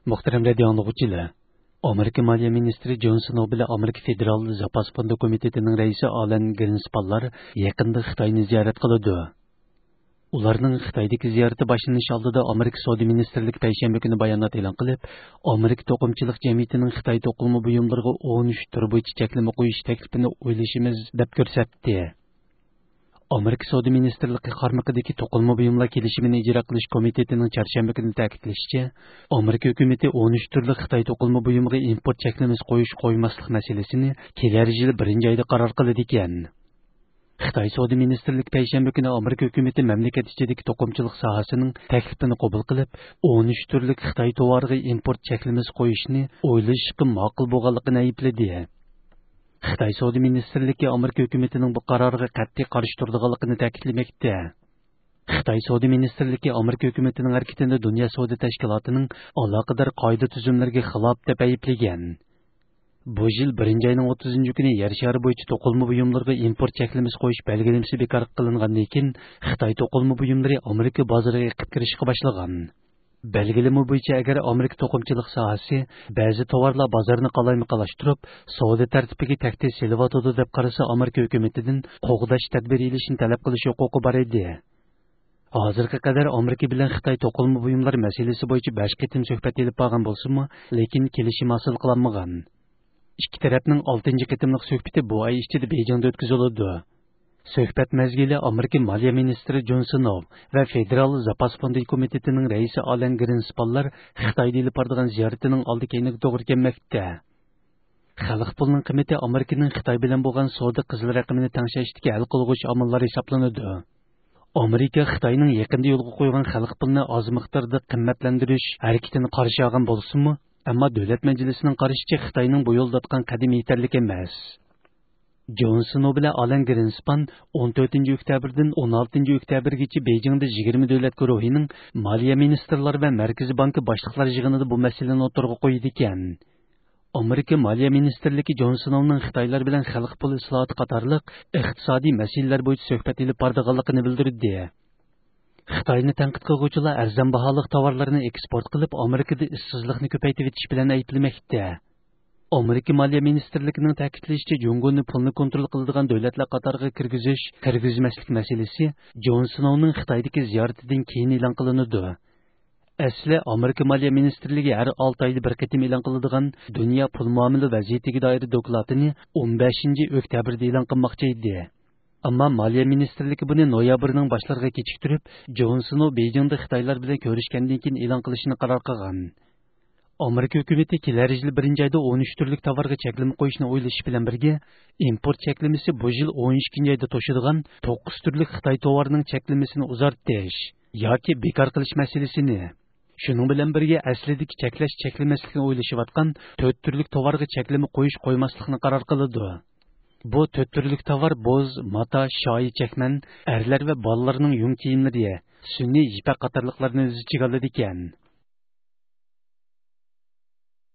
Muhtaram radio anlıqçılar. Amerika Maliye Ministri Jon Snow bilan Amerika Federal Zapas Fondi Komitetining raisi Alan Greenspanlar yaqinda Xitoyni ziyorat qiladi. Ularning Xitoydagi ziyarati boshlanish oldida Amerika Savdo ministrligi payshanba kuni bayonot e'lon qilib, Amerika to'qimchilik jamiyatining Xitoy to'qilma buyumlariga 13 tur bo'yicha cheklama qo'yish taklifini o'ylashimiz deb ko'rsatdi. Amerika Savdo ministrligi qarmaqidagi to'qilma buyumlar kelishimini ijro qilish komitetining chorshanba kuni ta'kidlashicha, Amerika hukumati 13 turli Xitoy to'qilma buyumiga import cheklamasi qo'ymaslik masalasini kelar yil 1-oyda qaror qiladi ekan. Xitoy Savdo ministrligi payshanba kuni Amerika hukumati mamlakat ichidagi to'qimchilik sohasining taklifini qabul qilib, 13 turli Xitoy tovariga import cheklamasi qo'yishni o'ylashga ma'qul bo'lganligini aybladi. Xitoy Savdo ministrligi Amerika hukumatining bu qaroriga qat'iy qarshi turganligini ta'kidlamoqda. Xitoy Savdo ministrligi Amerika hukumatining harakatini Dunyo savdo tashkilotining aloqador qoida tuzumlariga xilof deb ayblagan. Bu yil 1-oyning 30-kuni yer shari bo'yicha to'qilma buyumlarga import cheklamasi qo'yish belgilamasi bekor qilingandan keyin Xitoy to'qilma buyumlari Amerika bozoriga kirishga boshlagan. Belgileme bo'yicha agar Amerika to'qimchilik sohasi ba'zi tovarlar bozorini qalaymiqalashtirib, savdo tartibiga tahdid selyotdi deb qarasa, Amerika hukumatidan qo'g'dash tadbir elishni talab qilish huquqi bor edi. Hozirga qadar Amerika bilan Xitoy to'qilma buyumlar masalasi bo'yicha 5 qitim suhbat elib borgan bo'lsa-mu, lekin kelishim hosil qilinmagan. Ikki tarafning 6-qitimlik suhbati bu oy ichida Beijingda o'tkaziladi. Suhbat mezgili Amerika Maliya ministri Jon Snow va Federal Zapas Fondi komitetining raisi Alan Greenspanlar Xitoyda ilib borgan ziyaratining oldi-keyniga to'g'ri kelmoqda. Xalq pulining qiymati Amerikaning Xitoy bilan bo'lgan savdo qizil raqamini tengshirishdagi hal qilg'uchi omillar hisoblanadi. Amerika Xitoyning yaqinda yo'lga qo'ygan xalq pulini oz miqdorda qimmatlantirish harakatini qarshi olgan bo'lsa-mu, ammo davlat majlisining qarashicha Xitoyning bu yo'lda tutgan qadami yetarli emas. Jon Snow bilan Alan Greenspan 14-oktyabrdan 16-oktyabrgacha Beijingda 20 davlat guruhining moliya ministrlari va Markaziy banki boshliqlari yig'inida bu masalani o'tirg'a qo'ydi ekan. Amerika Moliya ministrligi Jon Snowning Xitoylar bilan xalq puli islohoti qatorliq iqtisodiy masalalar bo'yicha suhbat olib borganligini bildirdi. Xitoyni tanqid qiluvchilar arzon baholiq tovarlarni eksport qilib, Amerikada ishsizlikni ko'paytirib etish bilan ayblamoqda. Amerika Moliya ministrligining ta'kidlashicha, Jungoni pulni kontrol qiladigan davlatlar qatoriga kirgizmaslik masalasi Jon Snowning Xitoydagi ziyaratidan keyin e'lon qilinadi. Asli Amerika Moliya ministrligi har 6 oyda bir qitim e'lon qiladigan dunyo pul muomala vaziyatiga doir dokladini 15-oktyabrda e'lon qilmoqchi edi. Ammo Moliya ministrligi buni noyabrning boshlariga kechiktirib, Jon Snow Beijingda Xitoylar bilan ko'rishgandan keyin e'lon qilishni qaror qilgan. Amerika hukumati kelar yil 1-oyda 13 turlik tovarga cheklama qo'yishni o'ylashi bilan birga, import cheklamasi bu yil 12-oyda to'shadigan 9 turlik Xitoy tovarining cheklamasini uzartish yoki bekor qilish masalasini, shuning bilan birga aslidagi cheklamaslikni o'ylashayotgan 4 turlik tovarga cheklama qo'ymaslikni qaror qiladi. Bu 4 turlik tovar bo'z, mata, shoyi chakman, erlar va bolalarning yung kiyimlari, sun'iy ipak qatorliqlarni o'z ichiga oladi ekan.